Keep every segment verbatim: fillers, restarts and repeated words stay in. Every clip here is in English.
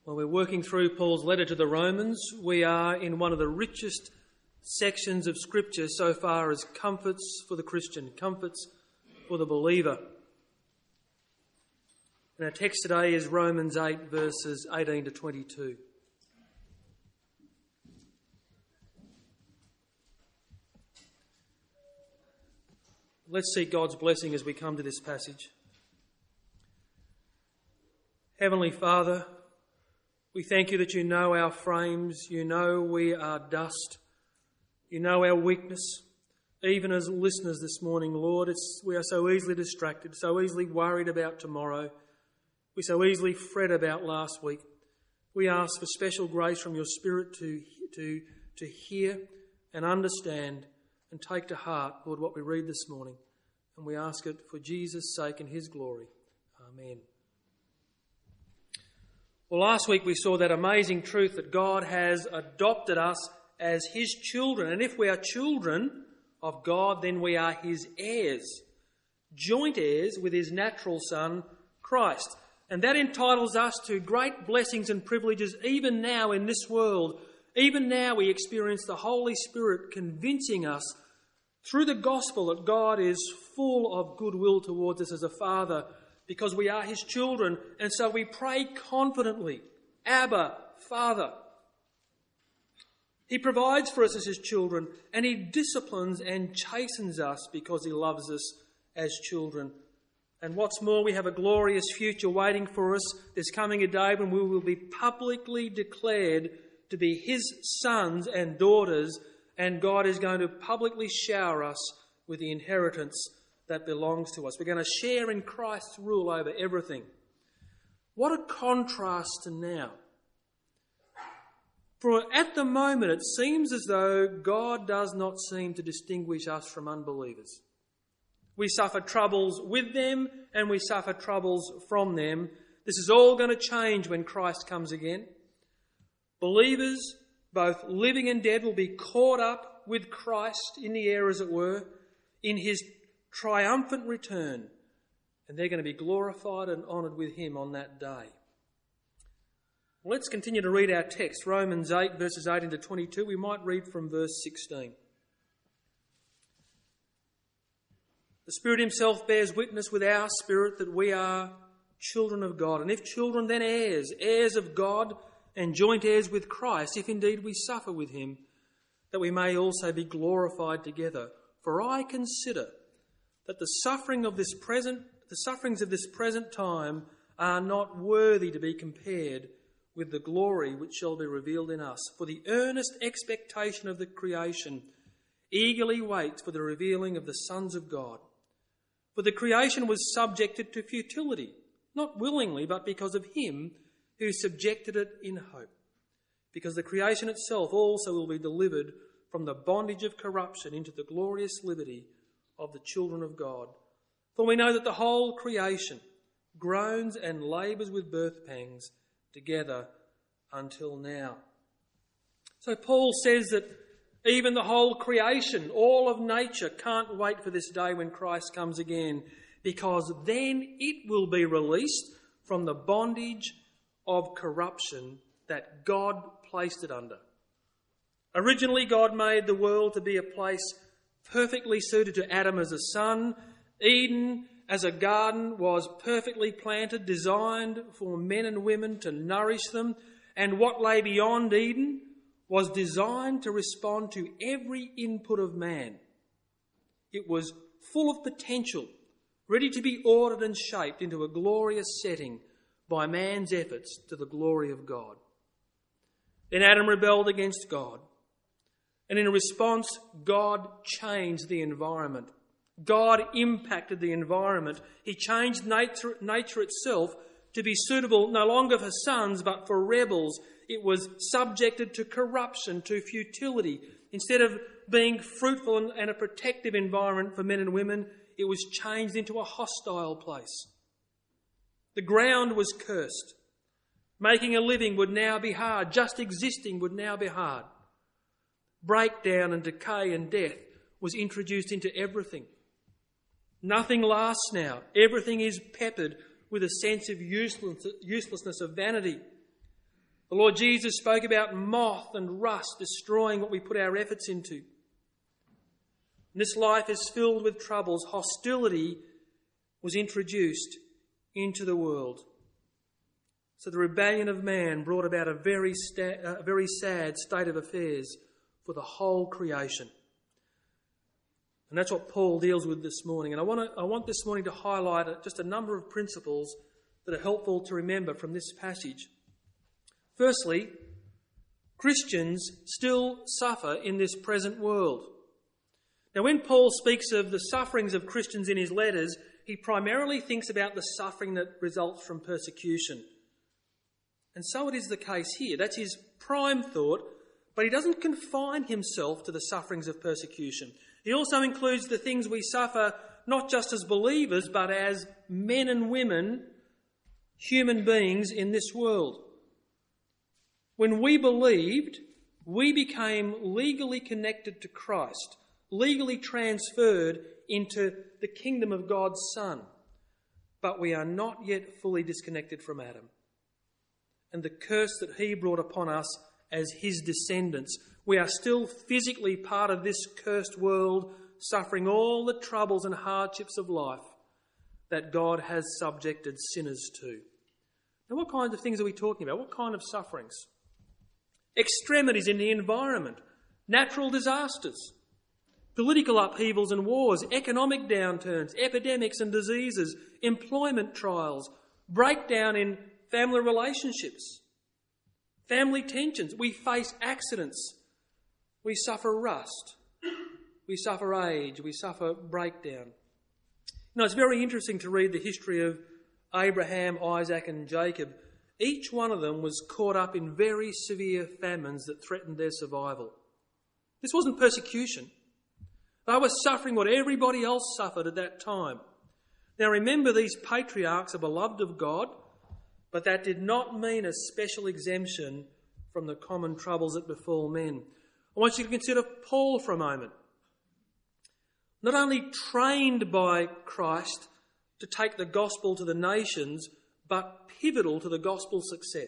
Well, we're working through Paul's letter to the Romans. We are in one of the richest sections of Scripture so far as comforts for the Christian, comforts for the believer. And our text today is Romans eight, verses eighteen to twenty-two. Let's seek God's blessing as we come to this passage. Heavenly Father, we thank you that you know our frames, you know we are dust, you know our weakness. Even as listeners this morning, Lord, it's, we are so easily distracted, so easily worried about tomorrow. We so easily fret about last week. We ask for special grace from your Spirit to, to, to hear and understand and take to heart, Lord, what we read this morning. And we ask it for Jesus' sake and his glory. Amen. Well, last week we saw that amazing truth that God has adopted us as his children. And if we are children of God, then we are his heirs, joint heirs with his natural Son, Christ. And that entitles us to great blessings and privileges even now in this world. Even now we experience the Holy Spirit convincing us through the gospel that God is full of goodwill towards us as a Father, because we are his children, and so we pray confidently, Abba, Father. He provides for us as his children, and he disciplines and chastens us because he loves us as children. And what's more, we have a glorious future waiting for us. There's coming a day when we will be publicly declared to be his sons and daughters, and God is going to publicly shower us with the inheritance that belongs to us. We're going to share in Christ's rule over everything. What a contrast to now. For at the moment it seems as though God does not seem to distinguish us from unbelievers. We suffer troubles with them and we suffer troubles from them. This is all going to change when Christ comes again. Believers, both living and dead, will be caught up with Christ in the air, as it were, in his triumphant return, and they're going to be glorified and honoured with him on that day. Well, let's continue to read our text, Romans eight, verses eighteen to twenty-two. We might read from verse sixteen. The Spirit himself bears witness with our spirit that we are children of God, and if children, then heirs, heirs of God and joint heirs with Christ, if indeed we suffer with him, that we may also be glorified together. For I consider that the suffering of this present, the sufferings of this present time are not worthy to be compared with the glory which shall be revealed in us. For the earnest expectation of the creation eagerly waits for the revealing of the sons of God. For the creation was subjected to futility, not willingly, but because of him who subjected it in hope. Because the creation itself also will be delivered from the bondage of corruption into the glorious liberty of the children of God. For we know that the whole creation groans and labours with birth pangs together until now. So Paul says that even the whole creation, all of nature, can't wait for this day when Christ comes again, because then it will be released from the bondage of corruption that God placed it under. Originally, God made the world to be a place perfectly suited to Adam as a son. Eden as a garden was perfectly planted, designed for men and women to nourish them. And what lay beyond Eden was designed to respond to every input of man. It was full of potential, ready to be ordered and shaped into a glorious setting by man's efforts to the glory of God. Then Adam rebelled against God. And in response, God changed the environment. God impacted the environment. He changed nature, nature itself to be suitable no longer for sons but for rebels. It was subjected to corruption, to futility. Instead of being fruitful and a protective environment for men and women, it was changed into a hostile place. The ground was cursed. Making a living would now be hard. Just existing would now be hard. Breakdown and decay and death was introduced into everything. Nothing lasts now. Everything is peppered with a sense of useless, uselessness, of vanity. The Lord Jesus spoke about moth and rust destroying what we put our efforts into. And this life is filled with troubles. Hostility was introduced into the world. So the rebellion of man brought about a very, sta- a very sad state of affairs for the whole creation. And that's what Paul deals with this morning. And I want to, I want this morning to highlight just a number of principles that are helpful to remember from this passage. Firstly, Christians still suffer in this present world. Now, when Paul speaks of the sufferings of Christians in his letters, he primarily thinks about the suffering that results from persecution. And so it is the case here. That's his prime thought, but he doesn't confine himself to the sufferings of persecution. He also includes the things we suffer not just as believers, but as men and women, human beings in this world. When we believed, we became legally connected to Christ, legally transferred into the kingdom of God's Son. But we are not yet fully disconnected from Adam and the curse that he brought upon us as his descendants. We are still physically part of this cursed world, suffering all the troubles and hardships of life that God has subjected sinners to. Now, what kinds of things are we talking about? What kind of sufferings? Extremities in the environment, natural disasters, political upheavals and wars, economic downturns, epidemics and diseases, employment trials, breakdown in family relationships, family tensions. We face accidents. We suffer rust. We suffer age. We suffer breakdown. You know, it's very interesting to read the history of Abraham, Isaac and Jacob. Each one of them was caught up in very severe famines that threatened their survival. This wasn't persecution. They were suffering what everybody else suffered at that time. Now remember, these patriarchs are beloved of God, but that did not mean a special exemption from the common troubles that befall men. I want you to consider Paul for a moment. Not only trained by Christ to take the gospel to the nations, but pivotal to the gospel's success.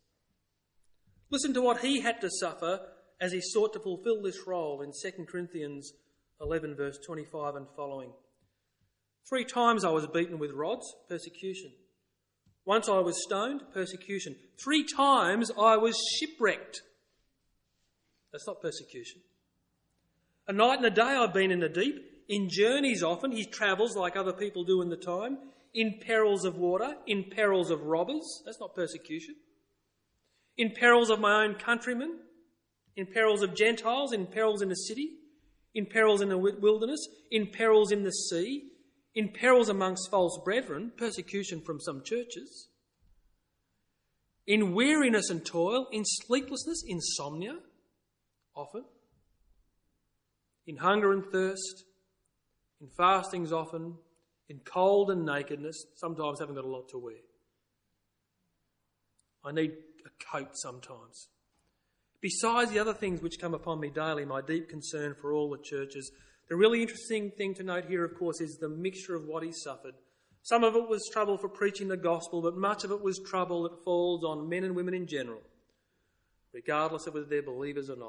Listen to what he had to suffer as he sought to fulfill this role in Second Corinthians eleven, verse twenty-five and following. Three times I was beaten with rods, persecution. Once I was stoned, persecution. Three times I was shipwrecked. That's not persecution. A night and a day I've been in the deep, in journeys often, he travels like other people do in the time, in perils of water, in perils of robbers. That's not persecution. In perils of my own countrymen, in perils of Gentiles, in perils in the city, in perils in the wilderness, in perils in the sea, in perils amongst false brethren, persecution from some churches, in weariness and toil, in sleeplessness, insomnia, often, in hunger and thirst, in fastings often, in cold and nakedness, sometimes haven't got a lot to wear. I need a coat sometimes. Besides the other things which come upon me daily, my deep concern for all the churches, the really interesting thing to note here, of course, is the mixture of what he suffered. Some of it was trouble for preaching the gospel, but much of it was trouble that falls on men and women in general, regardless of whether they're believers or not.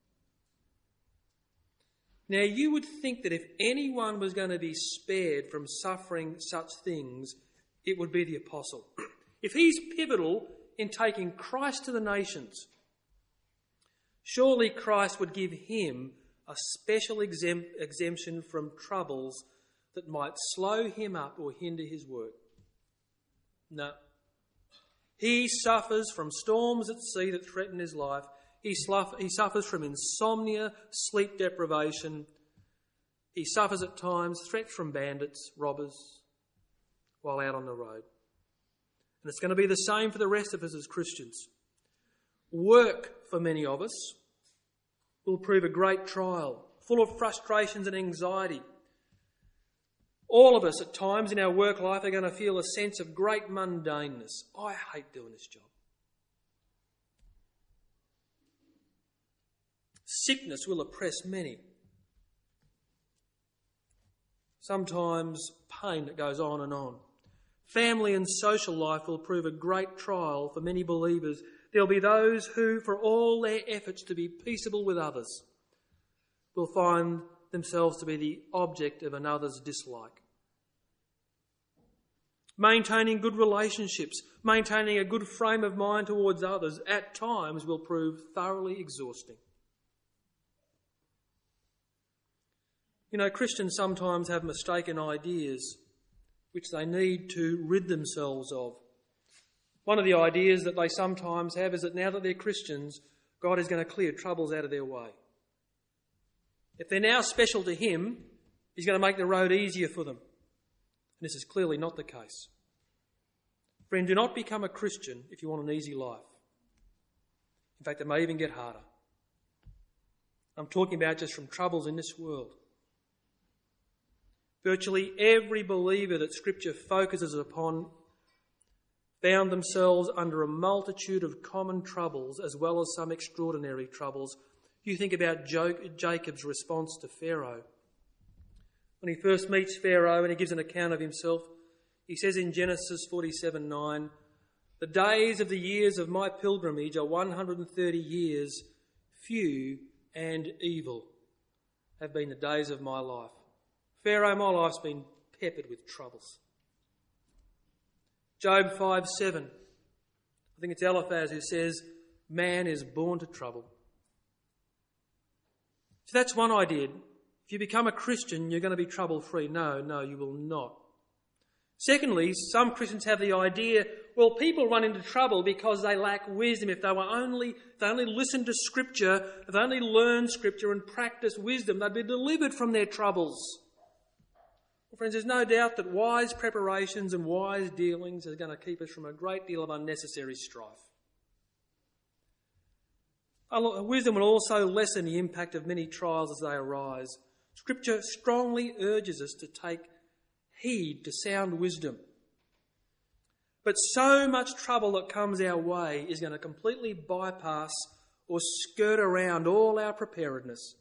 Now, you would think that if anyone was going to be spared from suffering such things, it would be the apostle. If he's pivotal in taking Christ to the nations, surely Christ would give him a special exemp- exemption from troubles that might slow him up or hinder his work. No. He suffers from storms at sea that threaten his life. He, sluff- he suffers from insomnia, sleep deprivation. He suffers at times threats from bandits, robbers, while out on the road. And it's going to be the same for the rest of us as Christians. Work, for many of us, will prove a great trial, full of frustrations and anxiety. All of us at times in our work life are going to feel a sense of great mundaneness. I hate doing this job. Sickness will oppress many. Sometimes pain that goes on and on. family and social life will prove a great trial for many believers. There'll be those who, for all their efforts to be peaceable with others, will find themselves to be the object of another's dislike. Maintaining good relationships, maintaining a good frame of mind towards others at times will prove thoroughly exhausting. You know, Christians sometimes have mistaken ideas which they need to rid themselves of. One of the ideas that they sometimes have is that now that they're Christians, God is going to clear troubles out of their way. If they're now special to Him, He's going to make the road easier for them. And this is clearly not the case. Friend, do not become a Christian if you want an easy life. In fact, it may even get harder. I'm talking about just from troubles in this world. Virtually every believer that Scripture focuses upon found themselves under a multitude of common troubles as well as some extraordinary troubles. You think about Jacob's response to Pharaoh. When he first meets Pharaoh and he gives an account of himself, he says in Genesis forty-seven nine, "The days of the years of my pilgrimage are one hundred thirty years, few and evil have been the days of my life." Pharaoh, my life's been peppered with troubles. Job five seven, I think it's Eliphaz who says, "Man is born to trouble." So that's one idea. If you become a Christian, you're going to be trouble-free. No, no, you will not. Secondly, some Christians have the idea, well, people run into trouble because they lack wisdom. If they were only, if they only listened to Scripture, if they only learned Scripture and practiced wisdom, they'd be delivered from their troubles. Well, friends, there's no doubt that wise preparations and wise dealings are going to keep us from a great deal of unnecessary strife. Wisdom will also lessen the impact of many trials as they arise. Scripture strongly urges us to take heed to sound wisdom. But so much trouble that comes our way is going to completely bypass or skirt around all our preparedness.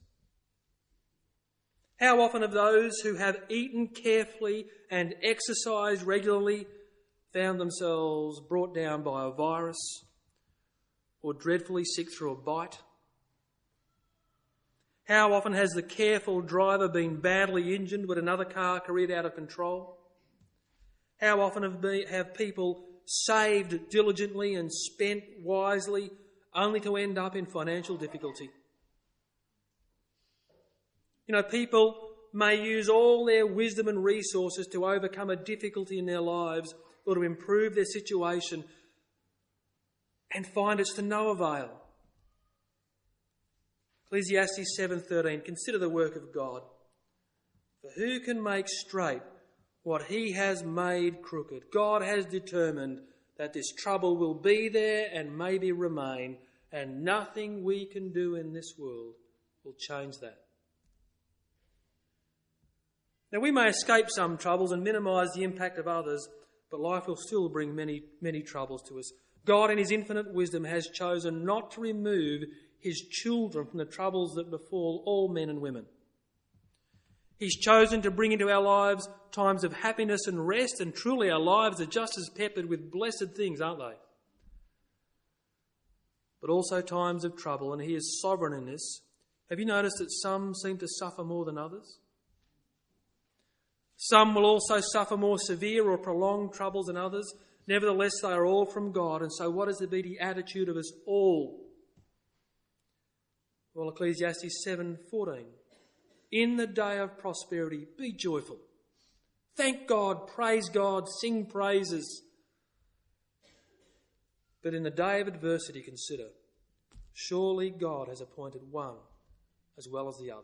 How often have those who have eaten carefully and exercised regularly found themselves brought down by a virus or dreadfully sick through a bite? How often has the careful driver been badly injured with another car careered out of control? How often have, be, have people saved diligently and spent wisely only to end up in financial difficulty? You know, people may use all their wisdom and resources to overcome a difficulty in their lives or to improve their situation and find it's to no avail. Ecclesiastes seven thirteen, "Consider the work of God. For who can make straight what He has made crooked?" God has determined that this trouble will be there and maybe remain, and nothing we can do in this world will change that. Now, we may escape some troubles and minimise the impact of others, but life will still bring many, many troubles to us. God, in His infinite wisdom, has chosen not to remove His children from the troubles that befall all men and women. He's chosen to bring into our lives times of happiness and rest, and truly our lives are just as peppered with blessed things, aren't they? But also times of trouble, and He is sovereign in this. Have you noticed that some seem to suffer more than others? Some will also suffer more severe or prolonged troubles than others. Nevertheless, they are all from God. And so what is to be the attitude of us all? Well, Ecclesiastes seven fourteen. "In the day of prosperity, be joyful. Thank God, praise God, sing praises. But in the day of adversity, consider, surely God has appointed one as well as the other."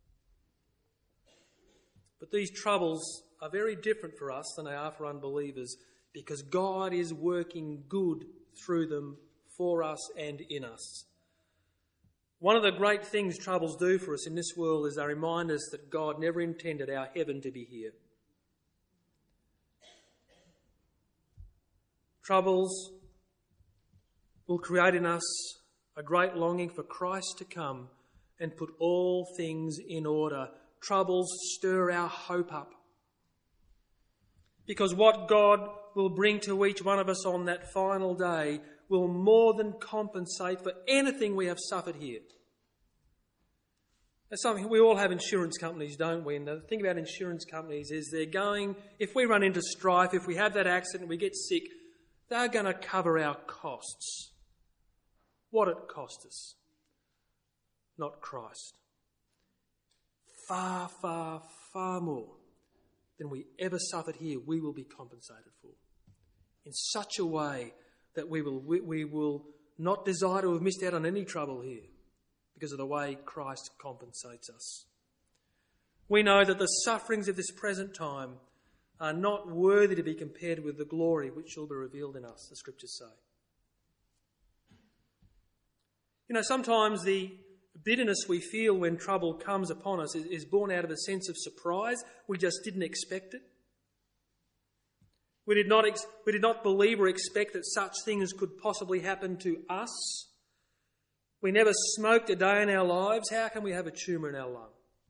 But these troubles are very different for us than they are for unbelievers, because God is working good through them for us and in us. One of the great things troubles do for us in this world is they remind us that God never intended our heaven to be here. Troubles will create in us a great longing for Christ to come and put all things in order. Troubles stir our hope up, because what God will bring to each one of us on that final day will more than compensate for anything we have suffered here. That's something, we all have insurance companies, don't we? And the thing about insurance companies is they're going, if we run into strife, if we have that accident, we get sick, they're going to cover our costs. What it cost us, not Christ. Far, far, far more than we ever suffered here, we will be compensated for. In such a way that we will, we, we will not desire to have missed out on any trouble here because of the way Christ compensates us. We know that the sufferings of this present time are not worthy to be compared with the glory which shall be revealed in us, the Scriptures say. You know, sometimes the bitterness we feel when trouble comes upon us is, is born out of a sense of surprise. We just didn't expect it. We did not ex- we did not believe or expect that such things could possibly happen to us. We never smoked a day in our lives. How can we have a tumour in our lung?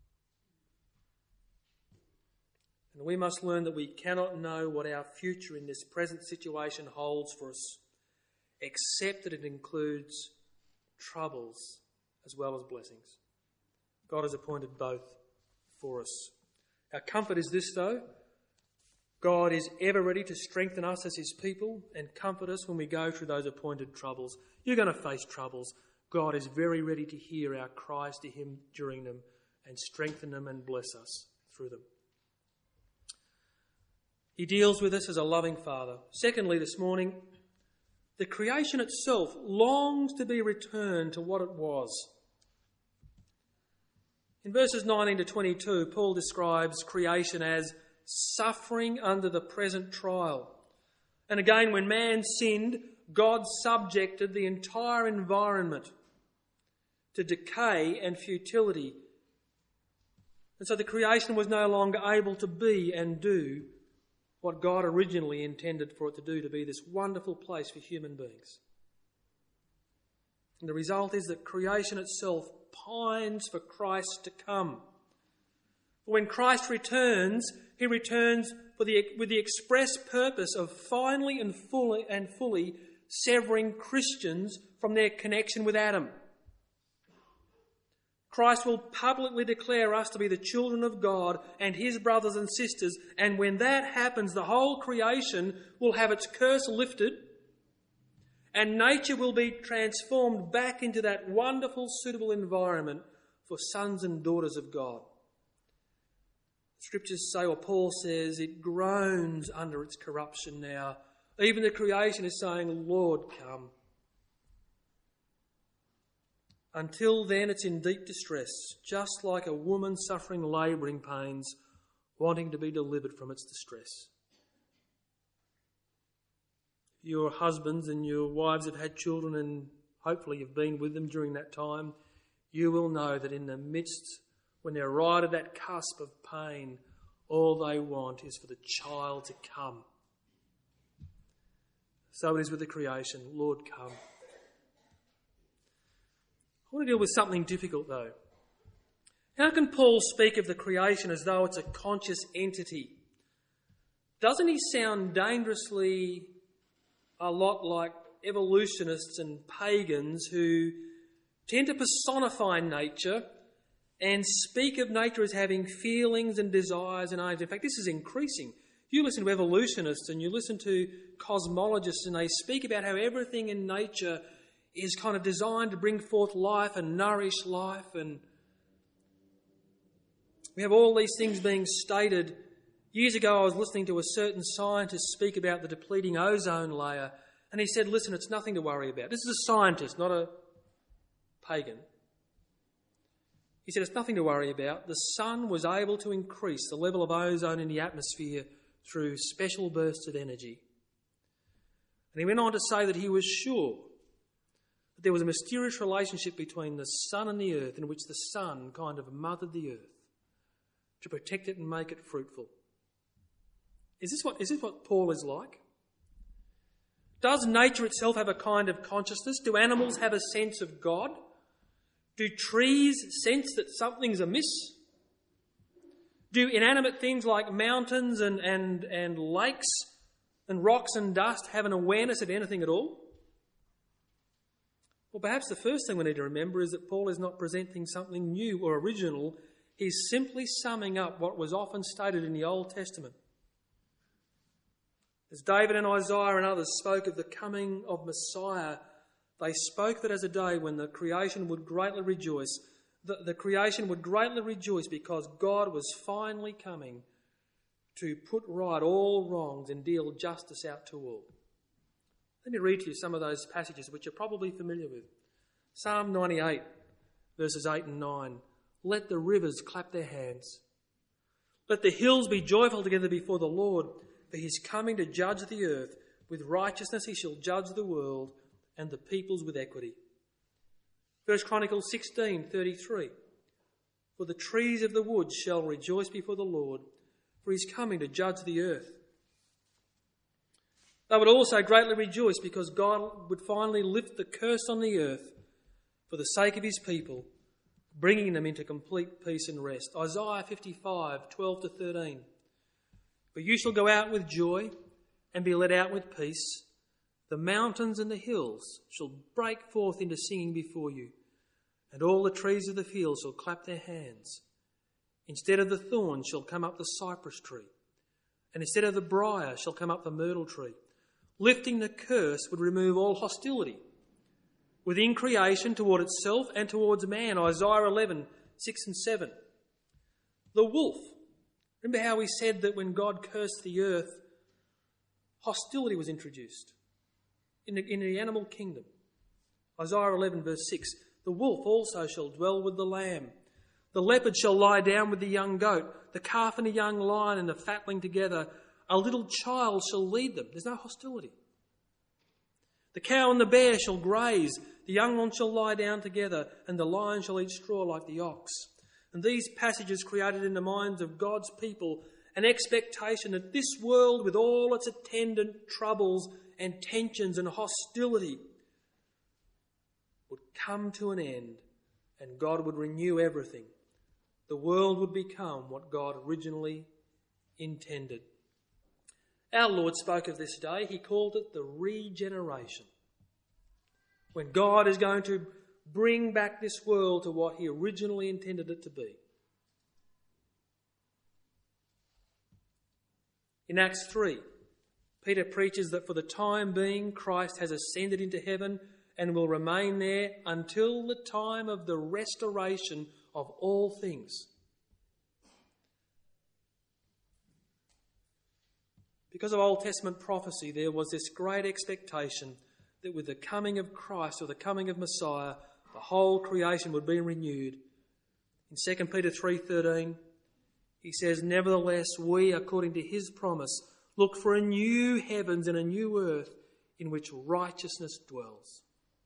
And we must learn that we cannot know what our future in this present situation holds for us, except that it includes troubles as well as blessings. God has appointed both for us. Our comfort is this, though. God is ever ready to strengthen us as his people and comfort us when we go through those appointed troubles. You're going to face troubles. God is very ready to hear our cries to him during them and strengthen them and bless us through them. He deals with us as a loving Father. Secondly, this morning, the creation itself longs to be returned to what it was. In verses nineteen to twenty-two, Paul describes creation as suffering under the present trial. And again, when man sinned, God subjected the entire environment to decay and futility. And so the creation was no longer able to be and do what God originally intended for it to do, to be this wonderful place for human beings. And the result is that creation itself pines for Christ to come. When Christ returns, he returns for the, with the express purpose of finally and fully, and fully severing Christians from their connection with Adam. Christ will publicly declare us to be the children of God and his brothers and sisters, and when that happens, the whole creation will have its curse lifted, and nature will be transformed back into that wonderful, suitable environment for sons and daughters of God. Scriptures say, or Paul says, it groans under its corruption now. Even the creation is saying, Lord, come. Until then, it's in deep distress, just like a woman suffering labouring pains, wanting to be delivered from its distress. Your husbands and your wives have had children, and hopefully you've been with them during that time. You will know that in the midst, when they're right at that cusp of pain, all they want is for the child to come. So it is with the creation. Lord, come. I want to deal with something difficult, though. How can Paul speak of the creation as though it's a conscious entity? Doesn't he sound dangerously a lot like evolutionists and pagans who tend to personify nature and speak of nature as having feelings and desires and aims? In fact, this is increasing. You listen to evolutionists and you listen to cosmologists, and they speak about how everything in nature is kind of designed to bring forth life and nourish life. And we have all these things being stated. Years ago, I was listening to a certain scientist speak about the depleting ozone layer, and he said, listen, it's nothing to worry about. This is a scientist, not a pagan. He said, it's nothing to worry about. The sun was able to increase the level of ozone in the atmosphere through special bursts of energy. And he went on to say that he was sure that there was a mysterious relationship between the sun and the earth, in which the sun kind of mothered the earth to protect it and make it fruitful. Is this what, is this what Paul is like? Does nature itself have a kind of consciousness? Do animals have a sense of God? Do trees sense that something's amiss? Do inanimate things like mountains and, and, and lakes and rocks and dust have an awareness of anything at all? Well, perhaps the first thing we need to remember is that Paul is not presenting something new or original. He's simply summing up what was often stated in the Old Testament. As David and Isaiah and others spoke of the coming of Messiah, they spoke of it as a day when the creation would greatly rejoice. The, the creation would greatly rejoice because God was finally coming to put right all wrongs and deal justice out to all. Let me read to you some of those passages which you're probably familiar with. Psalm ninety-eight, verses eight and nine. Let the rivers clap their hands. Let the hills be joyful together before the Lord, for he is coming to judge the earth. With righteousness he shall judge the world and the peoples with equity. First Chronicles sixteen, thirty-three. For the trees of the woods shall rejoice before the Lord, for he is coming to judge the earth. They would also greatly rejoice because God would finally lift the curse on the earth for the sake of his people, bringing them into complete peace and rest. Isaiah fifty-five, twelve to thirteen. For you shall go out with joy and be led out with peace. The mountains and the hills shall break forth into singing before you, and all the trees of the field shall clap their hands. Instead of the thorn shall come up the cypress tree, and instead of the briar shall come up the myrtle tree. Lifting the curse would remove all hostility within creation toward itself and towards man. Isaiah eleven, six and seven. The wolf. Remember how we said that when God cursed the earth, hostility was introduced in the, in the animal kingdom. Isaiah eleven, verse six. The wolf also shall dwell with the lamb. The leopard shall lie down with the young goat. The calf and the young lion and the fatling together. A little child shall lead them. There's no hostility. The cow and the bear shall graze. The young one shall lie down together, and the lion shall eat straw like the ox. And these passages created in the minds of God's people an expectation that this world, with all its attendant troubles and tensions and hostility, would come to an end and God would renew everything. The world would become what God originally intended. Our Lord spoke of this day. He called it the regeneration. When God is going to bring back this world to what he originally intended it to be. In Acts three, Peter preaches that for the time being, Christ has ascended into heaven and will remain there until the time of the restoration of all things. Because of Old Testament prophecy, there was this great expectation that with the coming of Christ or the coming of Messiah, the whole creation would be renewed. In Second Peter three thirteen, he says, nevertheless, we, according to his promise, look for a new heavens and a new earth in which righteousness dwells.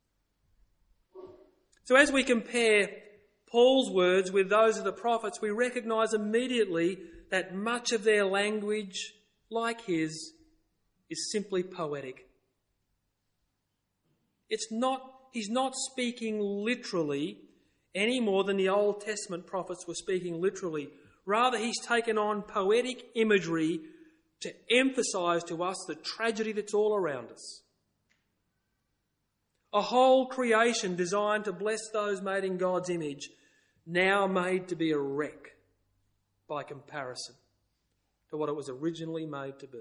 So as we compare Paul's words with those of the prophets, we recognise immediately that much of their language, like his, is simply poetic. It's not, he's not speaking literally any more than the Old Testament prophets were speaking literally. Rather, he's taken on poetic imagery to emphasise to us the tragedy that's all around us. A whole creation designed to bless those made in God's image, now made to be a wreck by comparison to what it was originally made to be.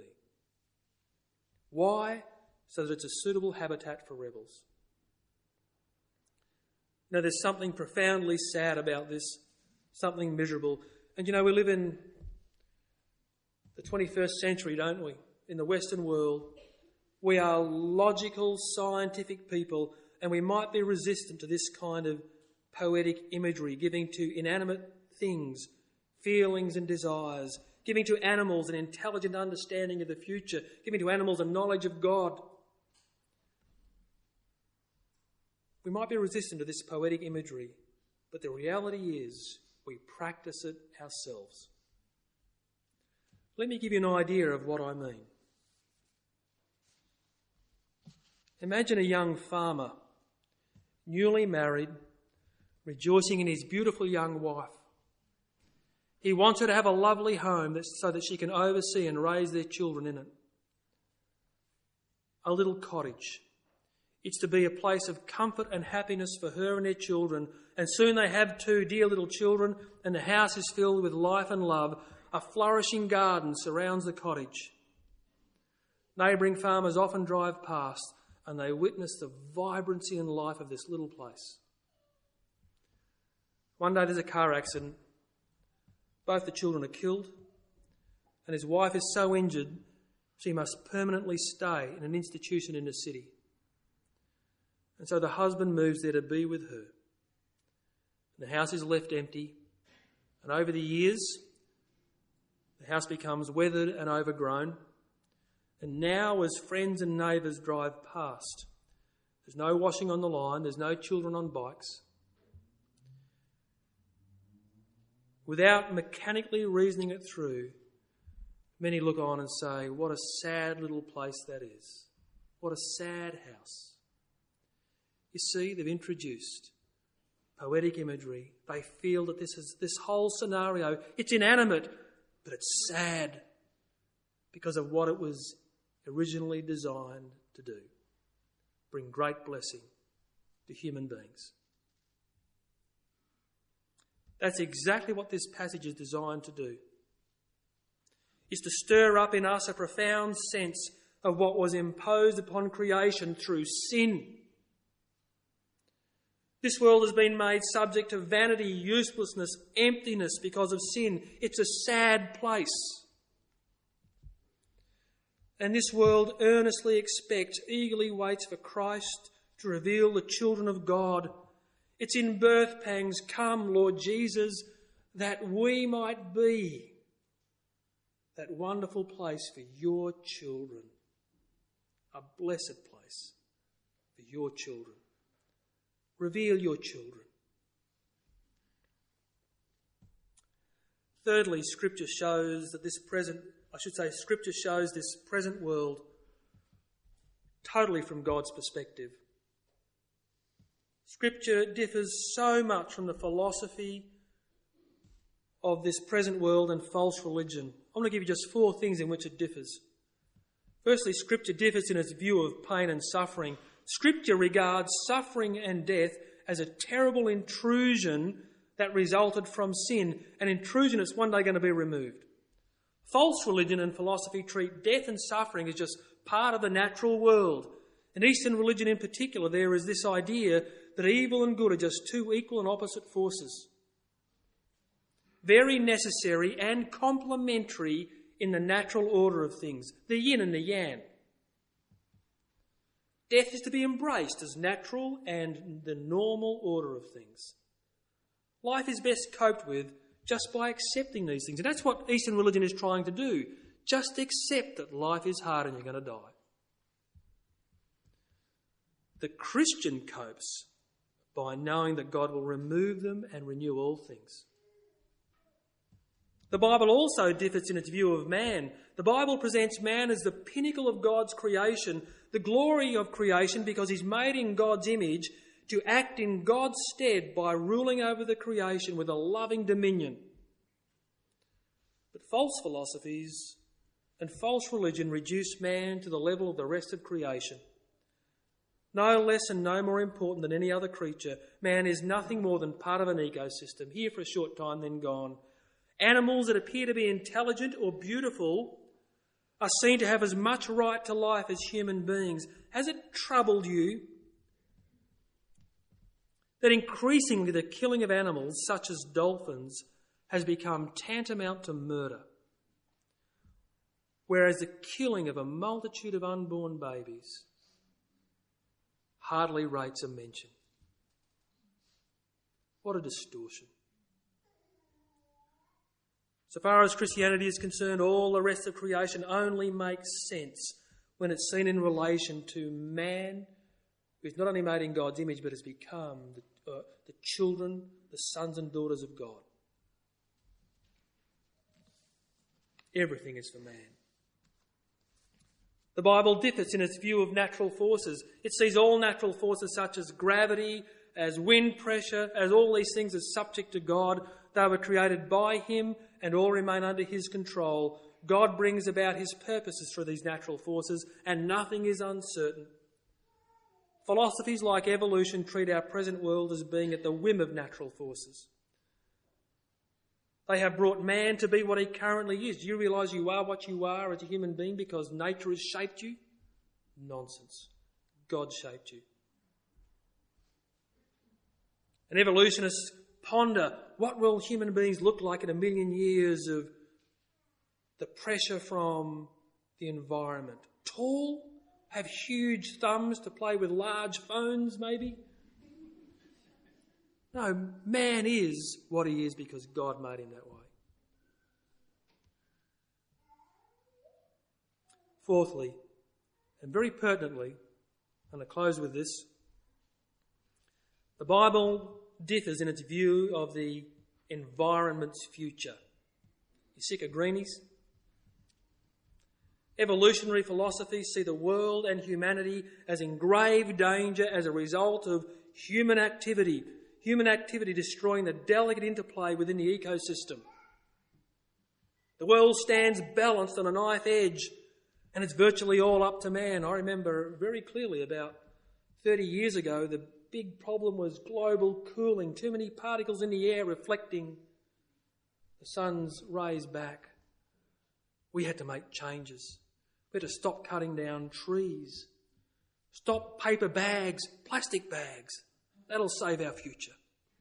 Why? So that it's a suitable habitat for rebels. Now, there's something profoundly sad about this, something miserable. And you know, we live in the twenty-first century, don't we? In the Western world. We are logical, scientific people, and we might be resistant to this kind of poetic imagery, giving to inanimate things feelings and desires, giving to animals an intelligent understanding of the future, giving to animals a knowledge of God. We might be resistant to this poetic imagery, but the reality is we practice it ourselves. Let me give you an idea of what I mean. Imagine a young farmer, newly married, rejoicing in his beautiful young wife. He wants her to have a lovely home so that she can oversee and raise their children in it. A little cottage. It's to be a place of comfort and happiness for her and her children. And soon they have two dear little children, and the house is filled with life and love. A flourishing garden surrounds the cottage. Neighbouring farmers often drive past and they witness the vibrancy and life of this little place. One day there's a car accident. Both the children are killed, and his wife is so injured she must permanently stay in an institution in the city. And so the husband moves there to be with her. The house is left empty, and over the years the house becomes weathered and overgrown. And now as friends and neighbours drive past, there's no washing on the line, there's no children on bikes. Without mechanically reasoning it through, many look on and say, what a sad little place that is. What a sad house. You see, they've introduced poetic imagery. They feel that this is this whole scenario, it's inanimate, but it's sad because of what it was originally designed to do. Bring great blessing to human beings. That's exactly what this passage is designed to do. Is to stir up in us a profound sense of what was imposed upon creation through sin. This world has been made subject to vanity, uselessness, emptiness because of sin. It's a sad place. And this world earnestly expects, eagerly waits for Christ to reveal the children of God. It's in birth pangs, come, Lord Jesus, that we might be that wonderful place for your children. A blessed place for your children. Reveal your children. Thirdly, Scripture shows that this present, I should say, Scripture shows this present world totally from God's perspective. Scripture differs so much from the philosophy of this present world and false religion. I'm going to give you just four things in which it differs. Firstly, Scripture differs in its view of pain and suffering. Scripture regards suffering and death as a terrible intrusion that resulted from sin, an intrusion that's one day going to be removed. False religion and philosophy treat death and suffering as just part of the natural world. In Eastern religion in particular, there is this idea that evil and good are just two equal and opposite forces. Very necessary and complementary in the natural order of things, the yin and the yang. Death is to be embraced as natural and the normal order of things. Life is best coped with just by accepting these things. And that's what Eastern religion is trying to do. Just accept that life is hard and you're going to die. The Christian copes by knowing that God will remove them and renew all things. The Bible also differs in its view of man. The Bible presents man as the pinnacle of God's creation, the glory of creation because he's made in God's image to act in God's stead by ruling over the creation with a loving dominion. But false philosophies and false religion reduce man to the level of the rest of creation. No less and no more important than any other creature, man is nothing more than part of an ecosystem, here for a short time, then gone. Animals that appear to be intelligent or beautiful are seen to have as much right to life as human beings. Has it troubled you that increasingly the killing of animals, such as dolphins, has become tantamount to murder, whereas the killing of a multitude of unborn babies hardly rates a mention? What a distortion. So far as Christianity is concerned, all the rest of creation only makes sense when it's seen in relation to man, who's not only made in God's image, but has become the, uh, the children, the sons and daughters of God. Everything is for man. The Bible differs in its view of natural forces. It sees all natural forces such as gravity, as wind pressure, as all these things as subject to God. They were created by him and all remain under his control, God brings about his purposes through these natural forces, and nothing is uncertain. Philosophies like evolution treat our present world as being at the whim of natural forces. They have brought man to be what he currently is. Do you realise you are what you are as a human being because nature has shaped you? Nonsense. God shaped you. And evolutionists ponder, what will human beings look like in a million years of the pressure from the environment? Tall? Have huge thumbs to play with large phones, maybe? No, man is what he is because God made him that way. Fourthly, and very pertinently, and I close with this, the Bible differs in its view of the environment's future. You sick of greenies? Evolutionary philosophies see the world and humanity as in grave danger as a result of human activity. Human activity destroying the delicate interplay within the ecosystem. The world stands balanced on a knife edge, and it's virtually all up to man. I remember very clearly about thirty years ago, the big problem was global cooling, too many particles in the air reflecting the sun's rays back. We had to make changes. We had to stop cutting down trees, stop paper bags, plastic bags. That'll save our future.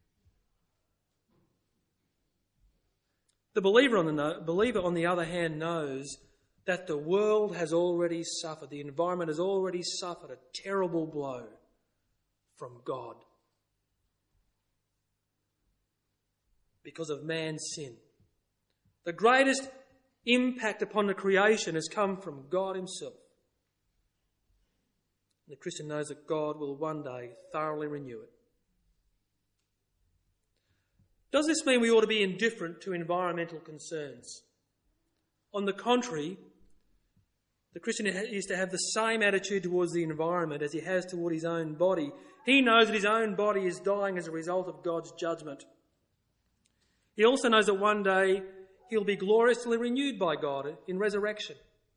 The believer on the, no, believer, on the other hand, knows that the world has already suffered, the environment has already suffered a terrible blow from God because of man's sin. The greatest impact upon the creation has come from God himself. The Christian knows that God will one day thoroughly renew it. Does this mean we ought to be indifferent to environmental concerns? On the contrary, the Christian is to have the same attitude towards the environment as he has toward his own body. He knows that his own body is dying as a result of God's judgment. He also knows that one day he'll be gloriously renewed by God in resurrection.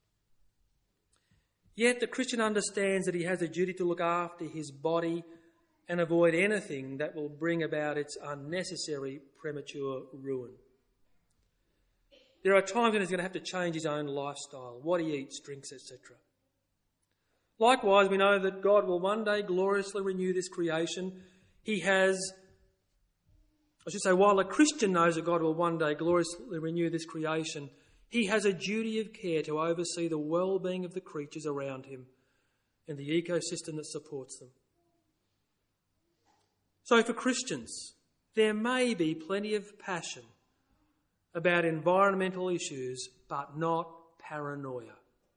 Yet the Christian understands that he has a duty to look after his body and avoid anything that will bring about its unnecessary premature ruin. There are times when he's going to have to change his own lifestyle, what he eats, drinks, et cetera. Likewise, we know that God will one day gloriously renew this creation. He has, I should say, while a Christian knows that God will one day gloriously renew this creation, he has a duty of care to oversee the well-being of the creatures around him and the ecosystem that supports them. So for Christians, there may be plenty of passion about environmental issues, but not paranoia.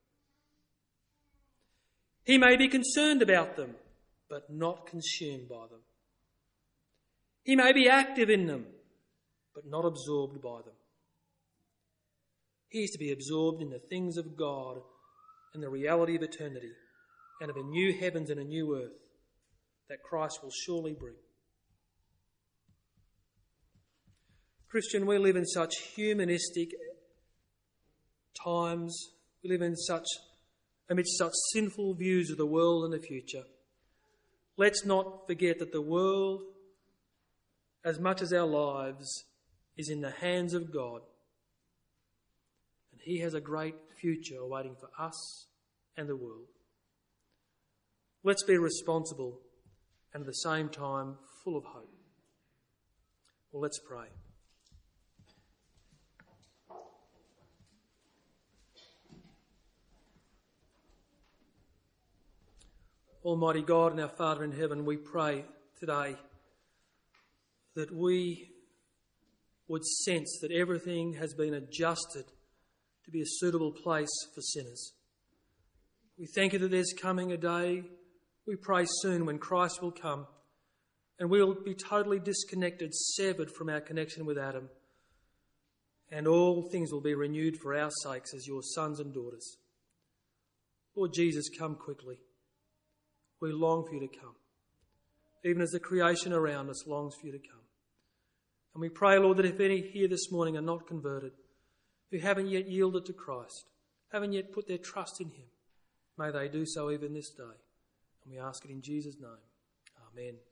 He may be concerned about them, but not consumed by them. He may be active in them, but not absorbed by them. He is to be absorbed in the things of God and the reality of eternity and of a new heavens and a new earth that Christ will surely bring. Christian, we live in such humanistic times. We live in such, amidst such sinful views of the world and the future. Let's not forget that the world, as much as our lives, is in the hands of God. And he has a great future awaiting for us and the world. Let's be responsible and at the same time full of hope. Well, let's pray. Almighty God and our Father in heaven, we pray today that we would sense that everything has been adjusted to be a suitable place for sinners. We thank you that there's coming a day, we pray soon, when Christ will come and we'll be totally disconnected, severed from our connection with Adam, and all things will be renewed for our sakes as your sons and daughters. Lord Jesus, come quickly. We long for you to come, even as the creation around us longs for you to come. And we pray, Lord, that if any here this morning are not converted, who haven't yet yielded to Christ, haven't yet put their trust in him, may they do so even this day. And we ask it in Jesus' name. Amen.